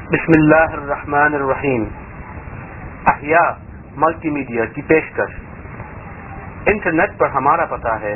بسم اللہ الرحمن الرحیم. احیاء ملٹی میڈیا کی پیشکش. انٹرنیٹ پر ہمارا پتہ ہے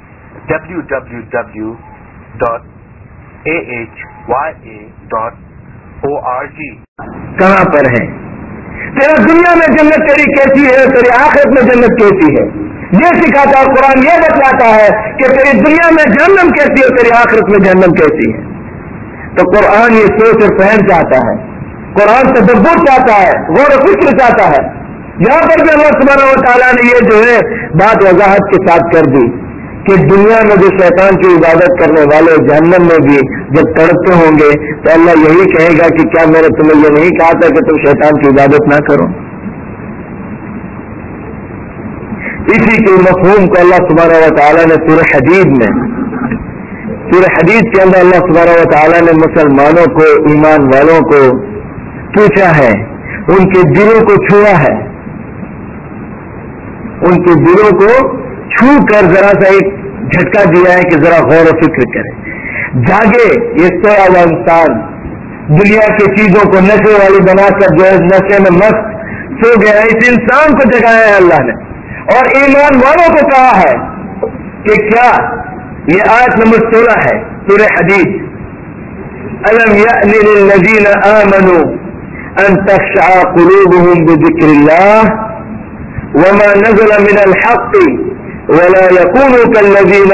www.ahya.org. کہاں پر ہے تیرا دنیا میں جنت تیری کیسی ہے، تیری آخرت میں جنت کیسی ہے، یہ سکھاتا ہے قرآن. یہ بتلاتا ہے کہ تیری دنیا میں جہنم کیسی ہے، تیری آخرت میں جہنم کیسی ہے. تو قرآن یہ سوچ اور فہم چاہتا ہے، قرآن تدبر چاہتا ہے، غور و فکر چاہتا ہے. یہاں پر بھی اللہ سبحانہ و تعالیٰ نے یہ جو ہے بات وضاحت کے ساتھ کر دی کہ دنیا میں جو شیطان کی عبادت کرنے والے جہنم میں بھی جب تڑپتے ہوں گے تو اللہ یہی کہے گا کہ کیا میں نے تمہیں یہ نہیں کہا تھا کہ تم شیطان کی عبادت نہ کرو. اسی کے مفہوم کو اللہ سبحانہ و تعالیٰ نے سورہ حدید کے اندر اللہ سبحانہ و تعالیٰ نے مسلمانوں کو، ایمان والوں کو پوچھا ہے، ان کے دلوں کو چھوا ہے، ان کے دلوں کو چھو کر ذرا سا ایک جھٹکا دیا ہے کہ ذرا غور و فکر کرے. جاگے یہ سویا ہوا انسان دنیا کی چیزوں کو نشے والی بنا کر جو ہے نشے میں مست سو گیا. اس انسان کو جگایا ہے اللہ نے اور ایمان والوں کو کہا ہے کہ کیا یہ آیت نمبر 16 ہے سورہ حدید. الم یأن للذین آمنوا ان تخشع قلوبهم بذکر اللہ وما نزل من الحق ولا يكونوا كالذين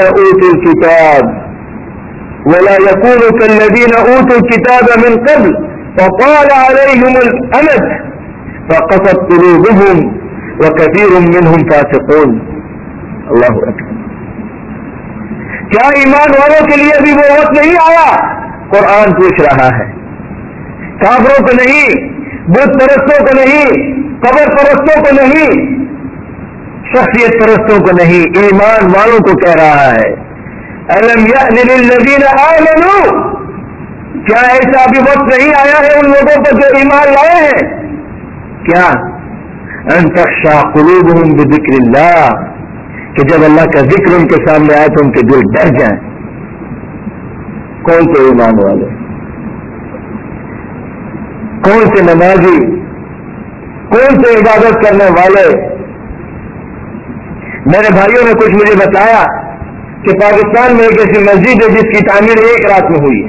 اوتوا الكتاب من قبل فطال عليهم الامد فقست قلوبهم وكثير منهم فاسقون. اللہ اکبر. کیا ایمان والوں کے لیے بھی وہ وقت نہیں آیا؟ قرآن پوچھ رہا ہے. کافروں کو نہیں، بت پرستوں کو نہیں، قبر پرستوں کو نہیں، شخصیت پرستوں کو نہیں، ایمان والوں کو کہہ رہا ہے. الم یأن للذین آمنوا، کیا ایسا ابھی وقت نہیں آیا ہے ان لوگوں پر جو ایمان لائے ہیں؟ کیا ان تخشع قلوبهم بذکر اللہ، کہ جب اللہ کا ذکر ان کے سامنے آئے تو ان کے دل ڈر جائیں. کون سے ایمان والے، کون سے نمازی، کون سے عبادت کرنے والے؟ میرے بھائیوں نے کچھ مجھے بتایا کہ پاکستان میں ایک ایسی مسجد ہے جس کی تعمیر ایک رات میں ہوئی ہے.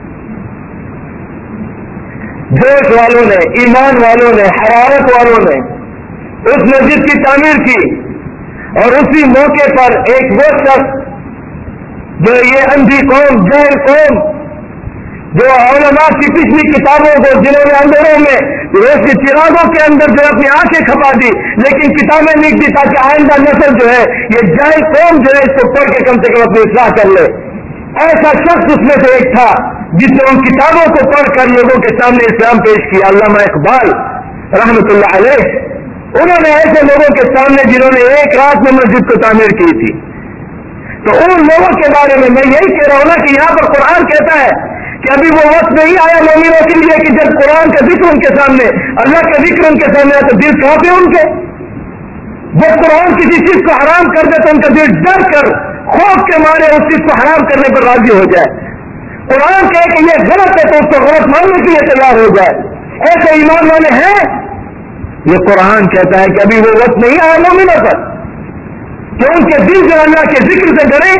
جوش والوں نے، ایمان والوں نے، حرارت والوں نے اس مسجد کی تعمیر کی اور اسی موقع پر ایک وہ شخص جو یہ اندھی قوم، جاہل قوم، جو علماء کی پچھلی کتابوں کو جنہوں نے اندروں میں روشنی چراغوں کے اندر جو اپنی آنکھیں کھپا دی لیکن کتابیں لکھ دی تاکہ آئندہ نسل جو ہے یہ جاہل قوم جو ہے اس کو پڑھ کے کم سے کم اپنی اصلاح کر لے. ایسا شخص اس میں سے ایک تھا جس نے ان کتابوں کو پڑھ کر لوگوں کے سامنے اسلام پیش کیا. علامہ اقبال رحمۃ اللہ علیہ، انہوں نے ایسے لوگوں کے سامنے جنہوں نے ایک رات میں مسجد کو تعمیر کی تھی. تو ان لوگوں کے بارے میں یہی کہہ رہا ہوں نا کہ یہاں پر قرآن کہتا ہے کہ ابھی وہ وقت نہیں آیا مومنوں کے لیے کہ جب قرآن کا ذکر ان کے سامنے، اللہ کا ذکر ان کے سامنے آیا تو دل کانپے ان کے. جب قرآن کسی چیز کو حرام کر دے تو ان کا دل ڈر کر خوف کے مارے اس چیز کو حرام کرنے پر راضی ہو جائے. قرآن کہے کہ یہ غلط ہے تو اس کو غلط ماننے کے لیے تیار ہو جائے. ایسے ایمان والے ہیں. یہ قرآن کہتا ہے کہ ابھی وہ وقت نہیں آیا مومنوں پر کہ ان کے دل جو اللہ کے ذکر سے ڈرے.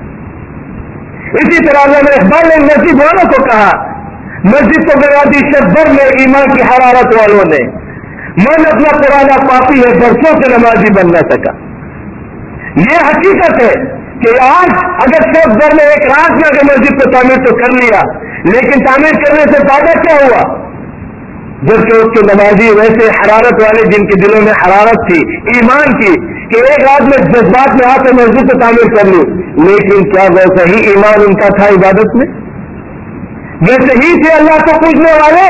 اسی طرح علامہ اقبال نے مسجد والوں کو کہا، مسجد کو گوا دی شب بھر میں ایمان کی حرارت والوں نے، من اپنا پرانا پاپی ہے برسوں سے نمازی بن نہ سکا. یہ حقیقت ہے کہ آج اگر شب بھر میں ایک رات میں اگر مسجد کو تعمیر تو کر لیا لیکن تعمیر کرنے سے فائدہ کیا ہوا؟ جبکہ اس کے نمازی ویسے حرارت والے جن کے دلوں میں حرارت تھی ایمان کی کہ ایک رات میں جذبات میں آ کر مسجد کو تعمیر کر لی، لیکن کیا ویسا ہی ایمان ان کا تھا عبادت میں؟ ویسے ہی تھے اللہ کو پوجنے والے؟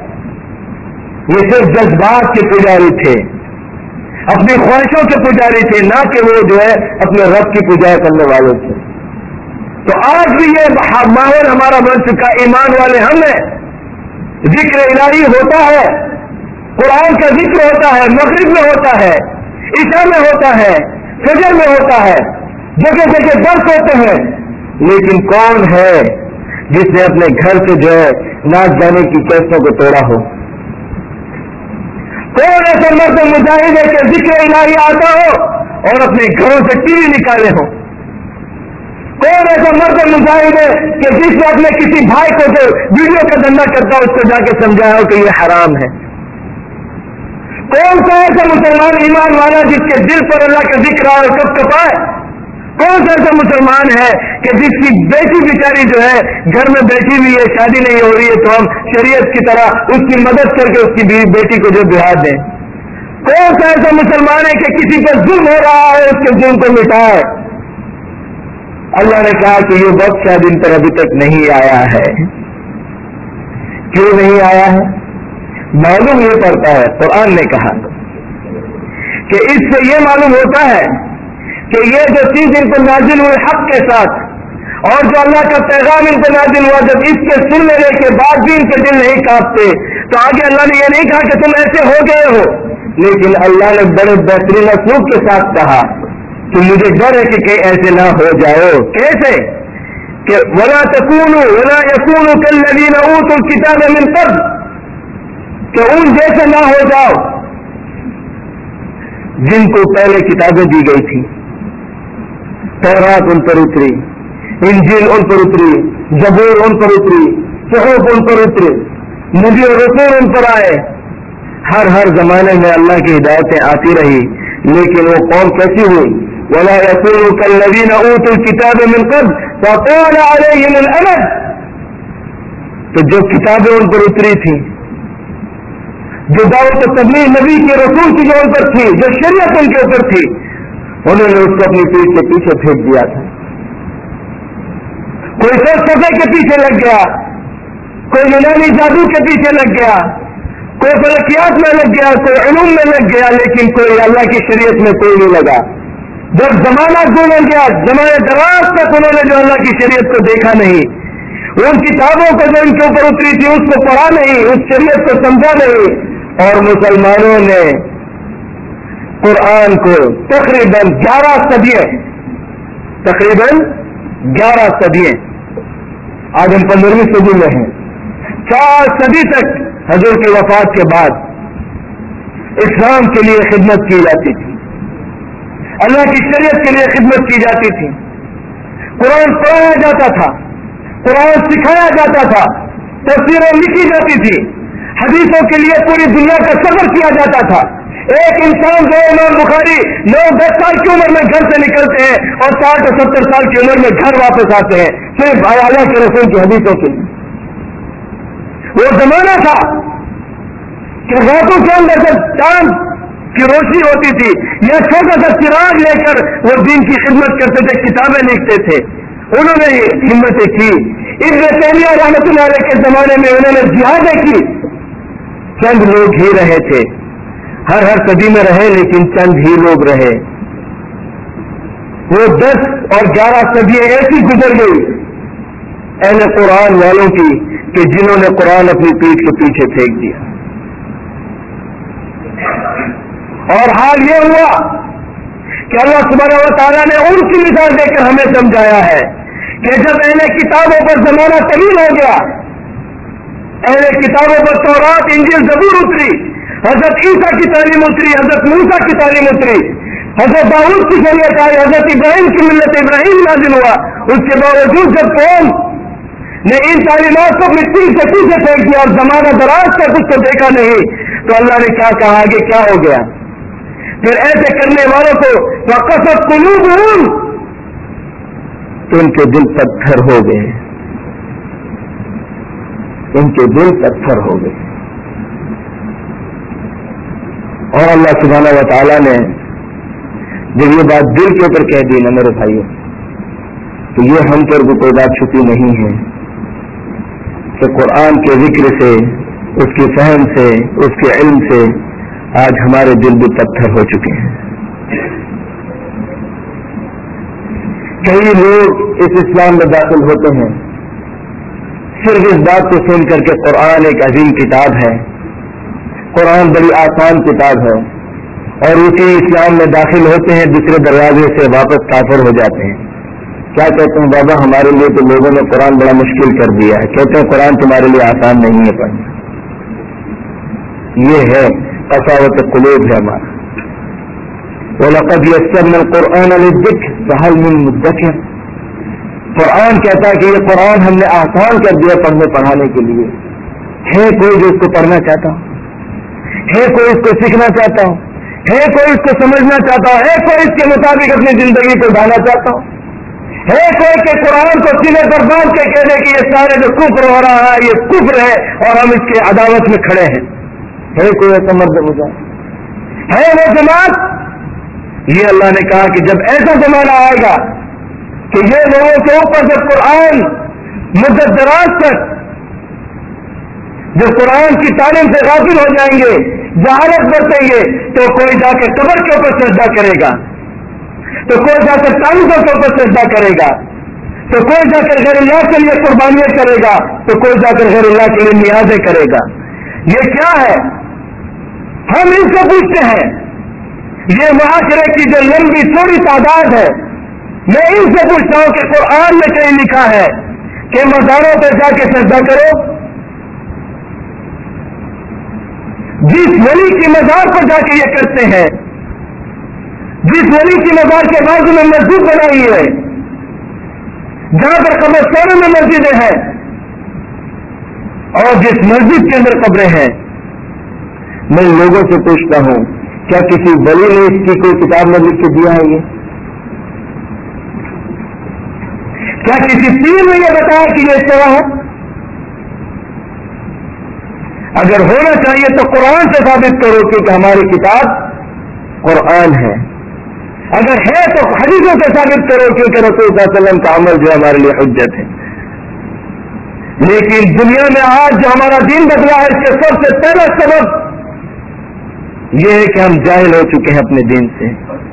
یہ صرف جذبات کے پجاری تھے، اپنی خواہشوں کے پجاری تھے، نہ کہ وہ جو ہے اپنے رب کی پوجا کرنے والے تھے. تو آج بھی یہ ماحول ہمارا بن چکا. ایمان والے ہم ہیں، ذکر الہی ہوتا ہے، قرآن کا ذکر ہوتا ہے، مغرب میں ہوتا ہے، عشاء میں ہوتا ہے، فجر میں ہوتا ہے، جگہ جگہ درس ہوتے ہیں، لیکن کون ہے جس نے اپنے گھر سے جو ہے ناچ گانے کی کیسٹوں کو توڑا ہو؟ کون ایسے مرد مجاہد ہے کہ ذکر الہی آتا ہو اور اپنے گھروں سے ٹی وی نکالے ہو؟ کون ایسا مرد مجاہد ہے کہ جس نے اپنے کسی بھائی کو جو ویڈیو کا دھندا کرتا ہو اس کو جا کے سمجھایا ہو کہ یہ حرام ہے؟ کون سا ایسا مسلمان ایمان والا جس کے دل پر اللہ کا ذکر آئے کب کپائے؟ کون سا ایسا مسلمان ہے کہ جس کی بیٹی بیچاری جو ہے گھر میں بیٹھی ہوئی ہے، شادی نہیں ہو رہی ہے، تو ہم شریعت کی طرح اس کی مدد کر کے اس کی بیٹی کو جو دیہات دیں؟ کون سا ایسا مسلمان ہے کہ کسی پر ظلم ہو رہا ہے اس کے ظلم کو مٹائے؟ اللہ نے کہا کہ یہ وقت شاید ان پر ابھی تک نہیں آیا ہے۔ کیوں نہیں آیا ہے؟ معلوم یہ پڑتا ہے، قرآن نے کہا کہ اس سے یہ معلوم ہوتا ہے کہ یہ جو چیز ان پر نازل ہوئی حق کے ساتھ، اور جو اللہ کا پیغام ان پر نازل ہوا، جب اس کے سن لینے کے بعد بھی ان کے دل نہیں کانپتے، تو آگے اللہ نے یہ نہیں کہا کہ تم ایسے ہو گئے ہو، لیکن اللہ نے بڑے بہترین اسلوب کے ساتھ کہا کہ مجھے ڈر ہے کہ کہیں ایسے نہ ہو جاؤ۔ کیسے؟ کہ وَلَا تَكُونُوا وَلَا يَكُونُوا كَالَّذِينَ أُوتُوا الْكِتَابَ مِنْ قَبْلُ، کہ ان جیسے نہ ہو جاؤ جن کو پہلے کتابیں دی گئی تھی، تورات ان پر اتری، انجیل ان پر اتری، زبور ان پر اتری، صحف ان پر اتری، نبی اور رسول ان پر آئے، ہر زمانے میں اللہ کی ہدایتیں آتی رہی، لیکن وہ قوم کیسی ہوئی؟ وَلَا يَكُونُوا كَالَّذِينَ أُوتُوا الْكِتَابَ مِنْ قَبْلُ فَطَالَ عَلَيْهِمُ الْأَمَدُ، تو جو کتابیں ان پر اتری تھیں، جو دعوت و تبلیغ نبی کے رسول کی جو ان پر تھی، جو شریعت ان کے اوپر تھی، انہوں نے اس کو اپنی پیٹھ کے پیچھے پھینک دیا تھا۔ کوئی فلسفے کے پیچھے لگ گیا، کوئی یونانی جادو کے پیچھے لگ گیا، کوئی فلکیات میں لگ گیا، کوئی علوم میں لگ گیا، لیکن کوئی اللہ کی شریعت میں کوئی نہیں لگا۔ جب زمانہ گزر گیا، زمانے دراز تک انہوں نے جو اللہ کی شریعت کو دیکھا نہیں، ان کتابوں کو جو ان کے اوپر اتری تھی اس کو پڑھا نہیں، اس شریعت کو سمجھا نہیں، اور مسلمانوں نے قرآن کو تقریباً 11 صدیاں، آج ہم 15ویں صدی میں ہیں، 4 صدی تک حضور کی وفات کے بعد اسلام کے لیے خدمت کی جاتی تھی، اللہ کی شریعت کے لیے خدمت کی جاتی تھی، قرآن پڑھایا جاتا تھا، قرآن سکھایا جاتا تھا، تفسیریں لکھی جاتی تھی، حدیثوں کے لیے پوری دنیا کا سفر کیا جاتا تھا۔ ایک انسان جو امام بخاری 9-10 سال کی عمر میں گھر سے نکلتے ہیں اور 60 اور 70 سال کی عمر میں گھر واپس آتے ہیں، صرف اللہ کے رسول کی حدیثوں کے لیے۔ وہ زمانہ تھا کہ راتوں کے اندر جب چاند کی روشنی ہوتی تھی یا چھوٹا سا چراغ لے کر وہ دین کی خدمت کرتے تھے، کتابیں لکھتے تھے۔ انہوں نے ہمتیں کی، ابن تیمیہ رحمۃ اللہ علیہ کے زمانے میں انہوں نے جہادیں کی، چند لوگ ہی رہے تھے، ہر صدی میں رہے لیکن چند ہی لوگ رہے۔ وہ 10 اور 11 صدیاں ایسی گزر گئی اہل قرآن والوں کی کہ جنہوں نے قرآن اپنی پیٹھ کے پیچھے پھینک دیا، اور حال یہ ہوا کہ اللہ سبحانہ و تعالیٰ نے ان کی مثال دے کر ہمیں سمجھایا ہے کہ جب اہل کتابوں پر زمانہ طویل ہو گیا، اہل کتابوں پر تورات، انجیل، زبور اتری، حضرت عیسیٰ کی تعلیم اتری، حضرت موسیٰ کی تعلیم اتری، حضرت داؤد کی شریعت آئی، حضرت ابراہیم کی ملت ابراہیم نازل ہوا، اس کے باوجود جب قوم نے ان تعلیمات کو مٹی سے پیچھے پھینک دیا اور زمانہ دراز تک اس کو دیکھا نہیں، تو اللہ نے کیا کہا؟ آگے کیا ہو گیا؟ پھر ایسے کرنے والوں کو وَقَسَتْ قُلُوبُهُمْ، تو ان کے دل پتھر ہو گئے، ان کے دل پتھر ہو گئے۔ اور اللہ سبحانہ و تعالیٰ نے جب یہ بات دل کے اوپر کہہ دی نا میرے بھائیوں، تو یہ ہم پر بھی کوئی بات چھپی نہیں ہے کہ قرآن کے ذکر سے، اس کی فہم سے، اس کے علم سے آج ہمارے دل بھی پتھر ہو چکے ہیں۔ کئی لوگ اس اسلام میں داخل ہوتے ہیں صرف اس بات کو سن کر کے قرآن ایک عظیم کتاب ہے، قرآن بڑی آسان کتاب ہے، اور اسی اسلام میں داخل ہوتے ہیں، دوسرے دروازے سے واپس کافر ہو جاتے ہیں۔ کیا کہتے ہیں بابا ہمارے لیے تو لوگوں نے قرآن بڑا مشکل کر دیا ہے. کہتے ہیں قرآن تمہارے لیے آسان نہیں ہے پڑھنا. یہ ہے قساوت قلوب ہے ہمارا. وَلَقَدْ يَسَّرْنَا الْقُرْآنَ لِلذِّكْرِ فَهَلْ مِن مُدَّكِرٍ. قرآن کہتا ہے کہ یہ قرآن ہم نے آسان کر دیا پڑھنے پڑھانے کے لیے. ہے کوئی جو اس کو پڑھنا چاہتا ہو؟ ہے کوئی اس کو سیکھنا چاہتا ہو؟ ہے کوئی اس کو سمجھنا چاہتا ہو؟ ہے کوئی اس کے مطابق اپنی زندگی کو ڈھالنا چاہتا ہو؟ ہے کوئی کہ قرآن کو سینے پر باندھ کے کہہ دے کہ یہ سارے جو کفر ہو رہا ہے یہ کفر ہے اور ہم اس کے عداوت میں کھڑے ہیں؟ ہے کوئی ایسا مرد مجاہد؟ ہے وہ جماعت؟ یہ اللہ نے کہا کہ جب ایسا زمانہ آئے گا کہ یہ لوگوں کے اوپر جب قرآن مدت دراز تک جب قرآن کی تعلیم سے غافل ہو جائیں گے، جہالت برتیں گے، تو کوئی جا کے قبر کے اوپر سجدہ کرے گا، تو کوئی جا کر تعلقوں کے اوپر سجدہ کرے گا، تو کوئی جا کر غیر اللہ کے لیے قربانیاں کرے گا، تو کوئی جا کر غیر اللہ کے لیے نیازیں کرے گا. یہ کیا ہے؟ ہم ان سے پوچھتے ہیں. یہ معاشرے کی جو لمبی چوڑی تعداد ہے، میں ان سے پوچھتا ہوں کہ قرآن میں کہیں لکھا ہے کہ مزاروں پہ جا کے سجدہ کرو؟ جس ولی کی مزار پر جا کے یہ کرتے ہیں، جس ولی کی مزار کے بازو میں مسجد بنائی ہے، جہاں پر قبرستانوں میں مسجدیں ہیں اور جس مسجد کے اندر قبریں ہیں، میں لوگوں سے پوچھتا ہوں کیا کسی ولی نے اس کی کوئی کتاب میں لکھ کے دیا ہے؟ یہ کیا کسی پیر نے یہ بتایا کہ یہ اس طرح ہے؟ اگر ہونا چاہیے تو قرآن سے ثابت کرو کیونکہ ہماری کتاب قرآن ہے. اگر ہے تو حدیثوں سے ثابت کرو کیونکہ رسول صلی اللہ علیہ وسلم کا عمل جو ہمارے لیے حجت ہے. لیکن دنیا میں آج جو ہمارا دین بدلا ہے اس کے سب سے پہلا سبب یہ ہے کہ ہم جاہل ہو چکے ہیں اپنے دین سے.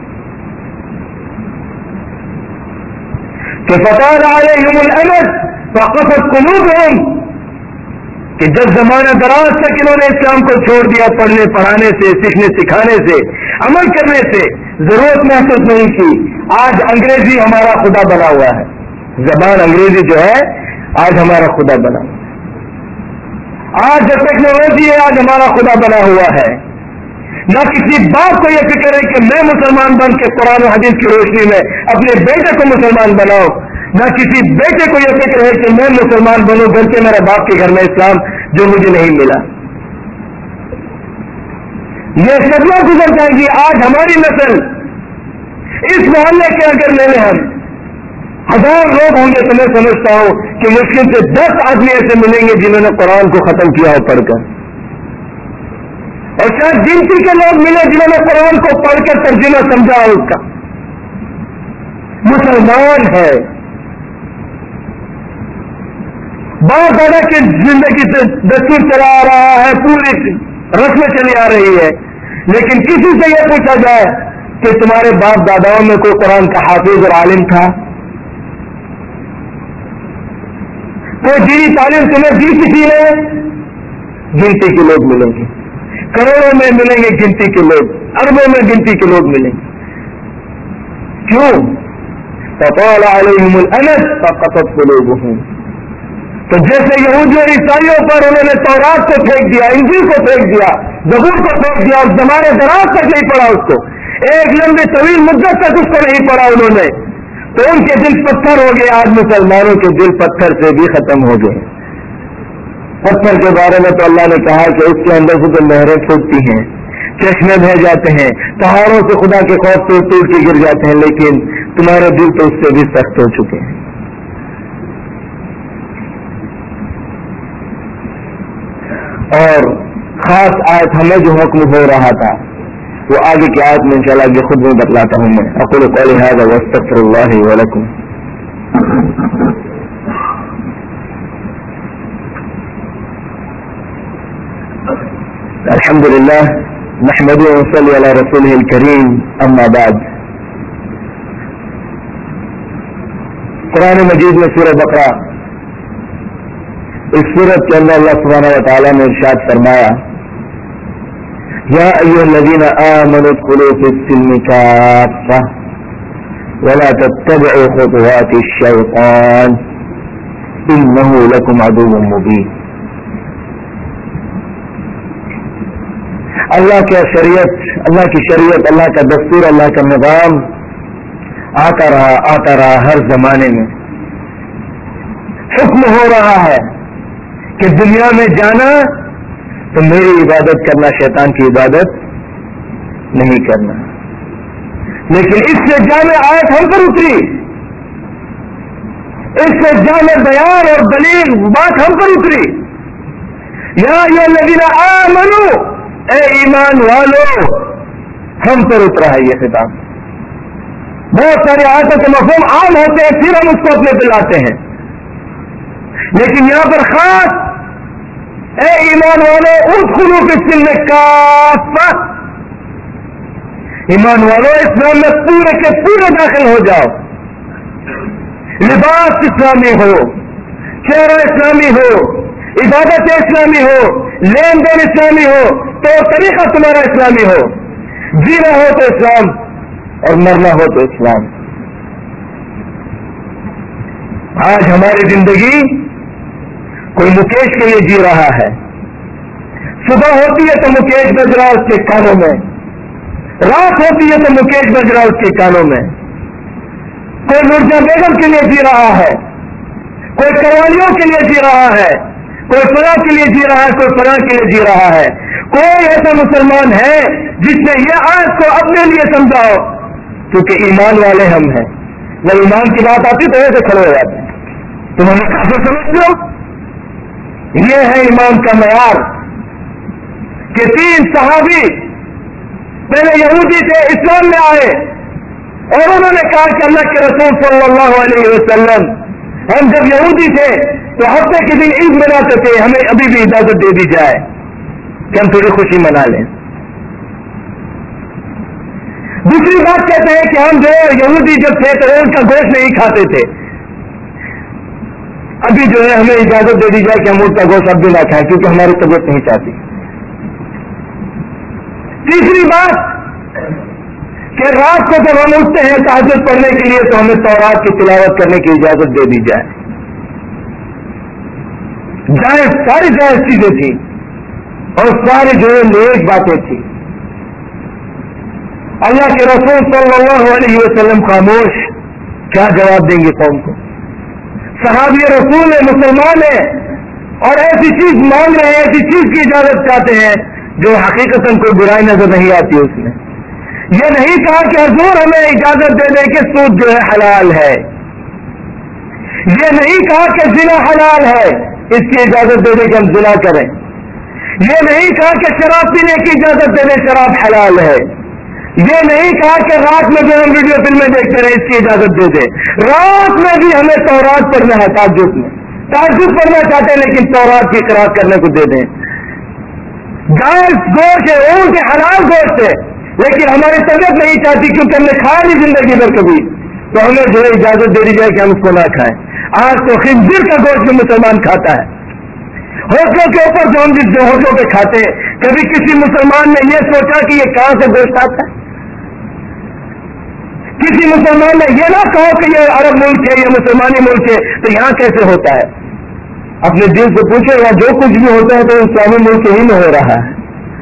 کہ فطال علیہم الامد فقست قلوبہم، کہ جب زمانہ دراز تک انہوں نے اسلام کو چھوڑ دیا، پڑھنے پڑھانے سے، سیکھنے سکھانے سے، عمل کرنے سے ضرورت محسوس نہیں کی. آج انگریزی ہمارا خدا بنا ہوا ہے. زبان انگریزی جو ہے آج ہمارا خدا بنا ہوا ہے. آج جو ٹیکنالوجی ہے آج ہمارا خدا بنا ہوا ہے. نہ کسی باپ کو یہ فکر ہے کہ میں مسلمان بن کے قرآن و حدیث کی روشنی میں اپنے بیٹے کو مسلمان بناؤں، نہ کسی بیٹے کو یہ فکر ہے کہ میں مسلمان بنوں گھر کے میرے باپ کے گھر میں اسلام جو مجھے نہیں ملا. یہ صدمہ گزر جائے گی. آج ہماری نسل اس محلے کے اگر لے لیں ہم 1000 لوگ ہوں گے تو میں سمجھتا ہوں کہ مشکل سے 10 آدمی ایسے ملیں گے جنہوں نے قرآن کو ختم کیا ہو پڑھ کر، اور شاید گنتی کے لوگ ملے جنہوں نے قرآن کو پڑھ کر ترجمہ سمجھا اس کا. مسلمان ہے، باپ دادا کی زندگی سے دستور چلا آ رہا ہے، پوری رسمیں چلی آ رہی ہے، لیکن کسی سے یہ پوچھا جائے کہ تمہارے باپ داداؤں میں کوئی قرآن کا حافظ اور عالم تھا؟ کوئی دینی تعلیم تمہیں دی کسی نے؟ گنتی کے لوگ ملیں گے، کروڑوں میں ملیں گے گنتی کے لوگ، اربوں میں گنتی کے لوگ ملیں گے. کیوں؟ فطال علیہم الامد فقست قلوبہم. تو جیسے یہودی اور عیسائیوں پر انہوں نے تورات کو پھینک دیا، انجیل کو پھینک دیا، زبور کو پھینک دیا اور زمانے دراز تک نہیں پڑھا اس کو، ایک لمبی طویل مدت تک اس کو نہیں پڑھا انہوں نے، تو ان کے دل پتھر ہو گئے. آج مسلمانوں کے دل پتھر سے بھی ختم ہو گئے. پتھر کے بارے میں تو اللہ نے کہا کہ اس کے اندر سے جو نہریں پھوٹتی ہیں، چشمے بہ جاتے ہیں، پہاڑوں سے خدا کے خوف سے ٹوٹ کے گر جاتے ہیں، لیکن تمہارے دل تو اس سے بھی سخت ہو چکے ہیں. اور خاص آیت ہمیں جو حکم ہو رہا تھا وہ آگے کی آیت میں انشاءاللہ یہ خود میں بتلاتا ہوں. میں اقول قولی ھذا واستغفر اللہ ولکم. الحمد للہ نحمده ونصلي على رسوله الكريم. اما بعد. قرآن مجید میں سورہ بقرہ، اس سورت کے اندر اللہ سبحانہ و تعالیٰ نے ارشاد فرمایا یا ایھا الذین آمنوا ادخلوا فی السلم کافۃ ولا تتبعوا خطوات الشیطان انه لکم عدو مبین. اللہ کی شریعت، اللہ کا دستور، اللہ کا نظام آتا رہا ہر زمانے میں. حکم ہو رہا ہے کہ دنیا میں جانا تو میری عبادت کرنا، شیطان کی عبادت نہیں کرنا. لیکن اس سے جامع آیت ہم پر اتری، اس سے جامع بیان اور دلیل بات ہم پر اتری. یا ایھا الذین آمنوا، اے ایمان والو، ہم پر اترا ہے یہ خطاب. بہت سارے آیتوں کے مفہوم عام ہوتے ہیں، پھر ہم اس کو اپنے پہ لاتے ہیں، لیکن یہاں پر خاص اے ایمان والو ادخلوا فی السلم کافہ، ایمان والو اسلام میں پورے کے پورے داخل ہو جاؤ. لباس اسلامی ہو، چہرہ اسلامی ہو، عبادت اسلامی ہو، لین دین اسلامی ہو، تو طریقہ تمہارا اسلامی ہو. جینا ہو تو اسلام اور مرنا ہو تو اسلام. آج ہماری زندگی کوئی مکیش کے لیے جی رہا ہے. صبح ہوتی ہے تو مکیش بج رہا اس کے کانوں میں، رات ہوتی ہے تو مکیش بج رہا اس کے کانوں میں. کوئی مرزا بیگم کے لیے جی رہا ہے، کوئی کروالیوں کے لیے جی رہا ہے، کوئی فلاں کے لیے جی رہا ہے، کوئی فلاں کے لیے جی رہا ہے. کوئی ایسا مسلمان ہے جس نے یہ آیت کو اپنے لیے سمجھا ہو؟ کیونکہ ایمان والے ہم ہیں. جب ایمان کی بات آتی تو ایسے کھڑے ہو جاتے ہیں. تم ہمیں کیسے سمجھ لو؟ یہ ہے ایمان کا معیار کہ 3 صحابی پہلے یہودی تھے، اسلام میں آئے اور انہوں نے کہا کہ اللہ کے رسول صلی اللہ علیہ وسلم، ہم جب یہودی تھے تو ہفتے کے دن عید مناتے تھے، ہمیں ابھی بھی اجازت دے دی جائے کہ ہم تھوڑی خوشی منا لیں. دوسری بات کہتے ہیں کہ ہم جو یہودی جب تھے تو ان کا گوشت نہیں کھاتے تھے، ابھی جو ہے ہمیں اجازت دے دی جائے کہ ہم ان کا گوشت اب بھی نہ کھائیں کیونکہ ہماری طبیعت نہیں چاہتی. تیسری بات کہ رات کو جب ہم اٹھتے ہیں تہجد پڑھنے کے لیے تو ہمیں تورات کی تلاوت کرنے کی اجازت دے دی جائے. جائز، ساری جائز چیزیں تھیں اور ساری جو ہے نیک باتیں تھیں. اللہ کے رسول صلی اللہ علیہ وسلم خاموش، کیا جواب دیں گے قوم کو؟ صحابی رسول ہے، مسلمان ہے اور ایسی چیز مانگ رہے ہیں، ایسی چیز کی اجازت چاہتے ہیں جو حقیقتاً کوئی برائی نظر نہیں آتی اس میں. یہ نہیں کہا کہ حضور ہمیں اجازت دے دیں کہ سود جو ہے حلال ہے، یہ نہیں کہا کہ زنا حلال ہے، اس کی اجازت دے دیں کہ ہم زنا کریں. یہ نہیں کہا کہ شراب پینے کی اجازت دے دیں، شراب حلال ہے. یہ نہیں کہا کہ رات میں جو ہم ویڈیو فلمیں دیکھتے رہے اس کی اجازت دے دیں. رات میں بھی ہمیں تورات پڑھنا ہے، تہجد پڑھنا چاہتے ہیں لیکن تورات کی قرأت کرنے کو دے دیں. جائز گوشت ہے، اونٹ کے حلال گوشت ہے، لیکن ہماری طبیعت نہیں چاہتی کیونکہ ہم نے کھایا نہیں زندگی بھر کبھی، تو ہمیں جو ہے اجازت دے دی جائے کہ ہم اس کو نہ کھائیں. آج تو خنزیر کا گوشت بھی مسلمان کھاتا ہے. ہوٹلوں کے اوپر جو ہم جس ہوٹلوں پہ کھاتے ہیں، کبھی کسی مسلمان نے یہ سوچا کہ یہ کہاں سے گوشت آتا ہے؟ کسی مسلمان نے یہ نہ کہو کہ یہ عرب ملک ہے، یہ مسلمانی ملک ہے، تو یہاں کیسے ہوتا ہے؟ اپنے دل سے پوچھے گا، جو کچھ بھی ہوتا ہے تو اسلامی ملک ہی میں ہو رہا ہے.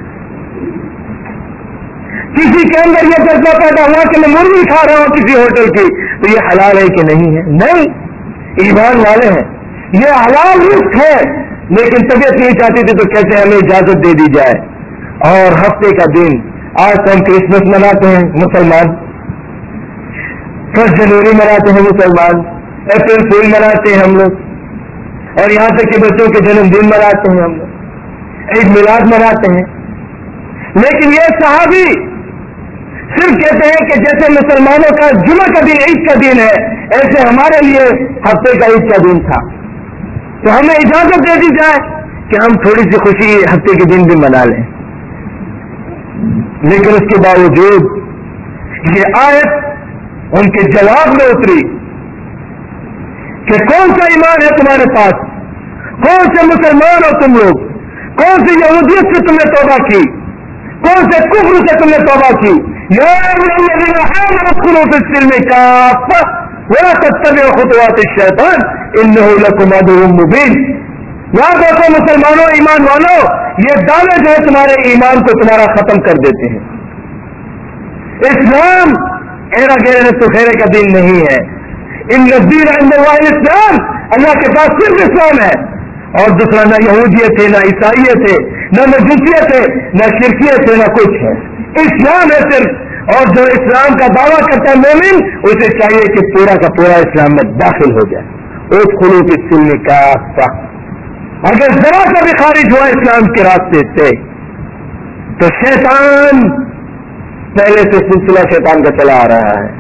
کسی کے اندر یہ جذبہ پیدا ہوا کہ میں مرغی کھا رہا ہوں کسی ہوٹل کی، تو یہ حلال ہے کہ نہیں ہے؟ نہیں، ایمان والے ہیں، یہ حلال رزق ہے، لیکن طبیعت نہیں چاہتی تھی تو کیسے ہمیں اجازت دے دی جائے. اور ہفتے کا دن، آج تو ہم کرسمس مناتے ہیں مسلمان، 1 جنوری مناتے ہیں مسلمان، اپریل فول مناتے ہیں ہم لوگ، اور یہاں تک کہ بچوں کے جنم دن مناتے ہیں ہم لوگ، عید میلاد مناتے ہیں. لیکن یہ صحابی صرف کہتے ہیں کہ جیسے مسلمانوں کا جمعہ کا دن عید کا دن ہے، ایسے ہمارے لیے ہفتے کا عید کا دن تھا، تو ہمیں اجازت دے دی جائے کہ ہم تھوڑی سی خوشی ہفتے کے دن بھی منا لیں. لیکن اس کے باوجود یہ آیت ان کے جواب میں اتری کہ کون سا ایمان ہے تمہارے پاس، کون سے مسلمان ہو تم لوگ، کون سی یہودیت سے تم نے توبہ کی، کون سے کفر سے تم نے توبہ کی. या अय्युहल्लज़ीना आमनू उदखुलू फिस्सिल्मि काफ़्फ़ा वला तत्तबिउ खुतुवाति शैतान इन्नहु लकुम अदुव्वुम मुबीन। याद रखो मुसलमानों, ईमान वालों, ये दावे जो है तुम्हारे ईमान को तुम्हारा खत्म कर देते हैं। इस्लाम एरा गैर तो खैर का दीन नहीं है। इन दीन इंदल्लाह इस्लाम, अल्लाह के पास सिर्फ इस्लाम है, और दूसरा न यहूदियत है, न ईसाइयत है, न मजूसियत है, न शिरकियत है, न कुछ है। इस्लाम है सिर्फ। और जो इस्लाम का दावा करता है मोमिन, उसे चाहिए कि पूरा का पूरा इस्लाम में दाखिल हो जाए। उदखुलू फिस्सिल्मि काफ़्फ़ा। अगर जरा सा भी खारिज हुआ इस्लाम के रास्ते से तो शैतान पहले से सिलसिला शैतान का चला आ रहा है।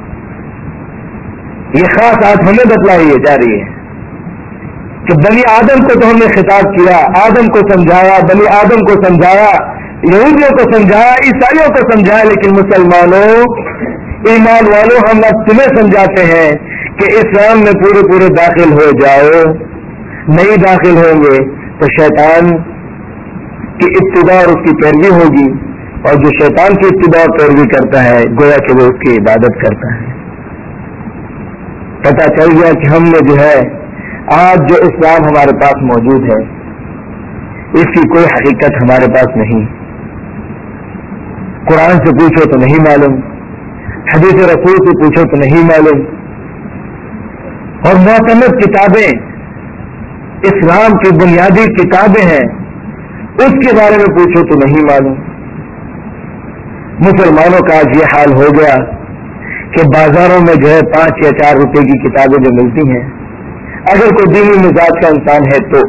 ये खास आज हमें बतलाई जा रही है कि बनी आदम को तो हमने खिताब किया, आदम को समझाया, बनी आदम को समझाया, यहूदियों को समझाया, ईसाइयों को समझाया, लेकिन मुसलमानों, ईमान वालों, हम अब तुम्हें समझाते हैं कि इस्लाम में पूरे पूरे दाखिल हो जाओ। नहीं दाखिल होंगे तो शैतान की इत्तिबा और उसकी पैरवी होगी, और जो शैतान की इत्तिबा और पैरवी करता है गोया कि वो उसकी इबादत करता है। पता चल गया कि हमने जो है आज जो इस्लाम हमारे पास मौजूद है इसकी कोई हकीकत हमारे पास नहीं। कुरान से पूछो तो नहीं मालूम, हदीस रसूल से पूछो तो नहीं मालूम, और मुअतमद किताबें, इस्लाम की बुनियादी किताबें हैं, उसके बारे में पूछो तो नहीं मालूम। मुसलमानों का आज ये हाल हो गया कि बाजारों में जो है 5 या 4 रुपए की किताबें जो मिलती हैं, अगर कोई दीनी मिजाज का इंसान है तो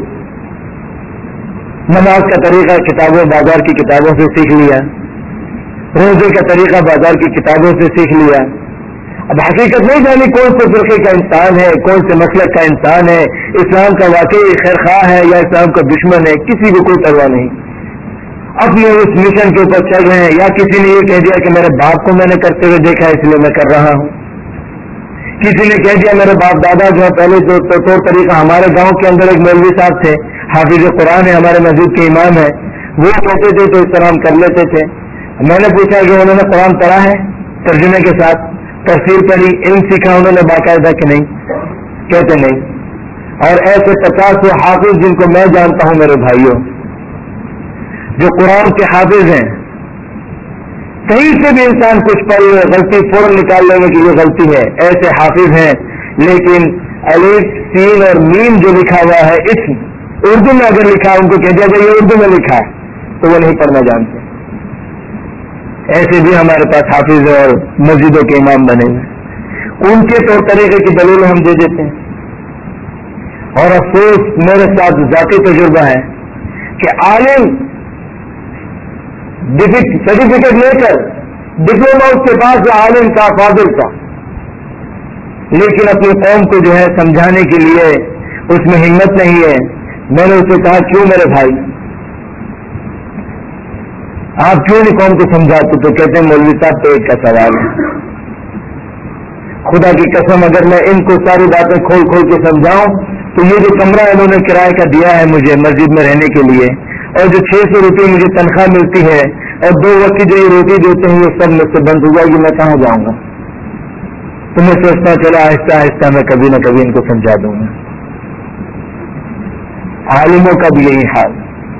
नमाज का तरीका किताबों बाजार की किताबों से सीख लिया, रोजे का तरीका बाजार की किताबों से सीख लिया। अब हकीकत नहीं जानी कौन से फिरके का इंसान है, कौन से मसलक का इंसान है, इस्लाम का वाकई खैरख्वाह है या इस्लाम का दुश्मन है, किसी को कोई परवाह नहीं। अपने उस मिशन के ऊपर चल रहे हैं, या किसी ने ये कह दिया कि मेरे बाप को मैंने करते हुए देखा इसलिए मैं कर रहा हूँ, किसी ने कह दिया मेरे बाप दादा जो है पहले जो तौर तरीका, हमारे गांव के अंदर एक मौलवी साहब थे, हाफिज कुरान है, हमारे मस्जिद के इमाम है, वो कहते थे तो इस तरह हम कर लेते थे। मैंने पूछा कि उन्होंने कुरान पढ़ा है तर्जुमे के साथ, तफसीर पढ़ी, इल्म सीखा उन्होंने बाकायदा कि नहीं? कहते नहीं। और ऐसे 50 हाफिज जिनको मैं जानता हूं मेरे भाइयों, जो कुरान के हाफिज हैं, कहीं से भी इंसान कुछ पढ़ ले गलती फौरन निकाल लेंगे कि ये गलती है, ऐसे हाफिज हैं। लेकिन अलिफ सीन और मीम जो लिखा हुआ है इस्म उर्दू में अगर लिखा है, उनको कह दिया जाए ये उर्दू में लिखा है तो वो नहीं पढ़ना जानते। ऐसे भी हमारे पास हाफिज और मस्जिदों के इमाम बने हुए, उनके तौर तरीके की दलील हम दे देते हैं। और अफसोस मेरे साथ जाती तजुर्बा है कि आलिम सर्टिफिकेट लेकर डिप्लोमा उसके पास आलिम का फाजिल का, लेकिन अपनी कौम को जो है समझाने के लिए उसमें हिम्मत नहीं है। मैंने उससे कहा क्यों मेरे भाई, आप क्यों नहीं कौम को समझाते? तो कहते हैं मौलवी साहब तो एक का सवाल है। खुदा की कसम अगर मैं इनको सारी बातें खोल खोल के समझाऊं तो ये जो कमरा इन्होंने किराए का दिया है मुझे मस्जिद में रहने के लिए, और जो 600 रुपये मुझे तनख्वाह मिलती है, और 2 वक्त की जो ये रोटी देते हैं, ये सब मुझसे बंद हो जाएगी, मैं कहाँ जाऊंगा? तो मैं सोचता चला आहिस्ता आहिस्ता मैं कभी न कभी इनको समझा दूंगा। आलिमों का भी यही हाल।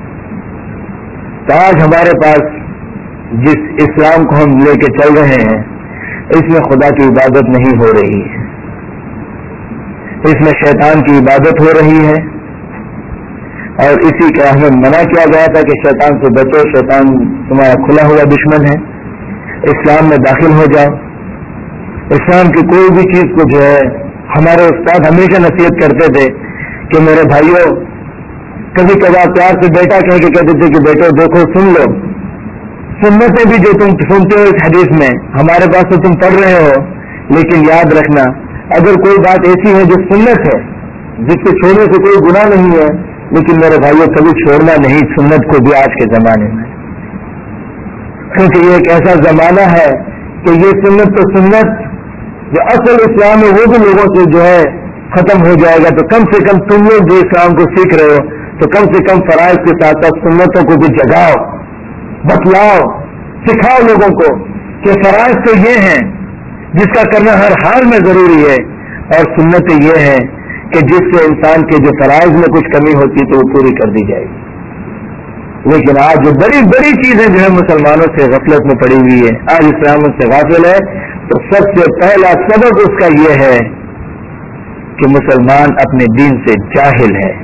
तो आज हमारे पास जिस इस्लाम को हम लेके चल रहे हैं, इसमें खुदा की इबादत नहीं हो रही है, इसमें शैतान की इबादत हो रही है। और इसी का हमें मना किया गया था कि शैतान से बचो, शैतान तुम्हारा खुला हुआ दुश्मन है, इस्लाम में दाखिल हो जाओ। इस्लाम की कोई भी चीज को जो है, हमारे उस्ताद हमेशा नसीहत करते थे कि मेरे भाइयों, कभी कभार प्यार से बेटा कह के कहते थे कि बेटो देखो सुन लो, सुन्नतें भी जो तुम सुनते हो इस हदीस में, हमारे पास तो तुम पढ़ रहे हो, लेकिन याद रखना अगर कोई बात ऐसी है जो सुन्नत है, जिसको छोड़ने से कोई गुनाह नहीं है, लेकिन मेरे भाइयों कभी छोड़ना नहीं सुन्नत को भी आज के जमाने में, क्योंकि ये एक ऐसा जमाना है कि ये सुन्नत तो सुन्नत जो असल इस्लाम है वो भी लोगों से जो है खत्म हो जाएगा। तो कम से कम तुम लोग जो इस्लाम को सीख रहे हो तो कम से कम फराइज के साथ साथ सुन्नतों को भी जगाओ, बतलाओ, सिखाओ लोगों को کہ فرائض تو یہ ہیں جس کا کرنا ہر حال میں ضروری ہے، اور سنتیں یہ ہیں کہ جس سے انسان کے جو فرائض میں کچھ کمی ہوتی تو وہ پوری کر دی جائے گی۔ لیکن آج جو بڑی بڑی چیزیں جو ہے مسلمانوں سے غفلت میں پڑی ہوئی ہے، آج اسلام سے غافل ہے، تو سب سے پہلا سبب اس کا یہ ہے کہ مسلمان اپنے دین سے جاہل ہے۔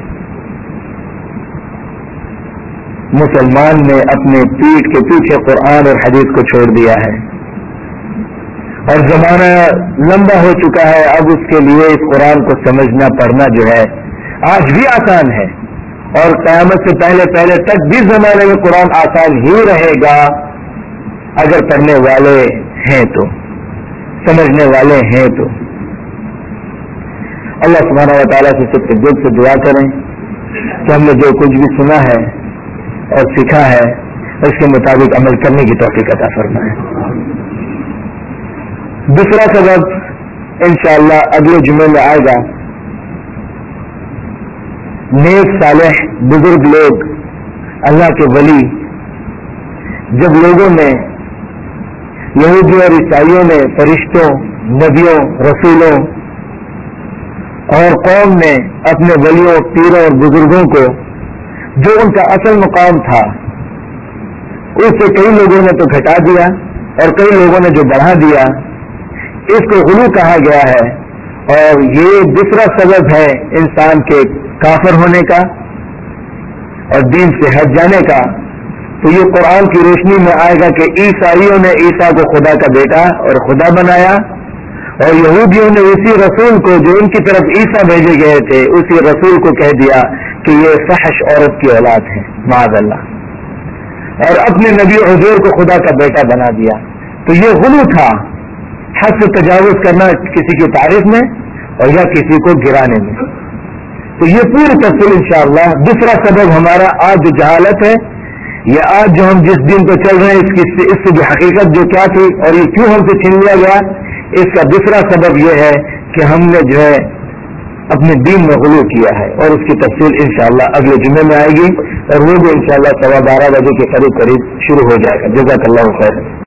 مسلمان نے اپنے پیٹھ کے پیچھے قرآن اور حدیث کو چھوڑ دیا ہے، اور زمانہ لمبا ہو چکا ہے، اب اس کے لیے اس قرآن کو سمجھنا پڑھنا جو ہے آج بھی آسان ہے، اور قیامت سے پہلے پہلے تک بھی زمانے میں قرآن آسان ہی رہے گا اگر پڑھنے والے ہیں تو، سمجھنے والے ہیں تو۔ اللہ سبحانہ و تعالیٰ سے سب کے دل سے دعا کریں کہ ہم نے جو کچھ بھی سنا ہے اور سیکھا ہے اس کے مطابق عمل کرنے کی توفیق عطا فرمائیں۔ دوسرا سبب انشاءاللہ اگلے جمعے میں آئے گا۔ نیک صالح بزرگ لوگ، اللہ کے ولی، جب لوگوں نے، یہودیوں اور عیسائیوں نے فرشتوں، نبیوں، رسولوں اور قوم نے اپنے ولیوں، پیروں اور بزرگوں کو جو ان کا اصل مقام تھا اس سے کئی لوگوں نے تو گھٹا دیا اور کئی لوگوں نے جو بڑھا دیا، اس کو غلو کہا گیا ہے، اور یہ دوسرا سبب ہے انسان کے کافر ہونے کا اور دین سے ہٹ جانے کا۔ تو یہ قرآن کی روشنی میں آئے گا کہ عیسائیوں نے عیسیٰ کو خدا کا بیٹا اور خدا بنایا، اور یہودیوں نے اسی رسول کو جو ان کی طرف عیسیٰ بھیجے گئے تھے اسی رسول کو کہہ دیا کہ یہ فحش عورت کی اولاد ہے، معاذ اللہ، اور اپنے نبی حضور کو خدا کا بیٹا بنا دیا۔ تو یہ غلو تھا، حد سے تجاوز کرنا کسی کی تعریف میں اور یا کسی کو گرانے میں۔ تو یہ پوری تفصیل انشاءاللہ۔ دوسرا سبب ہمارا آج جو جہالت ہے، یہ آج جو ہم جس دن کو چل رہے ہیں اس کی بھی حقیقت جو کیا تھی اور یہ کیوں ہم سے چھین لیا گیا، اس کا دوسرا سبب یہ ہے کہ ہم نے جو ہے اپنے دین میں غلو کیا ہے، اور اس کی تفصیل انشاءاللہ اگلے جمعے میں آئے گی، اور وہ بھی انشاءاللہ 12:15 بجے کے قریب شروع ہو جائے گا۔ جزاک اللہ خیر۔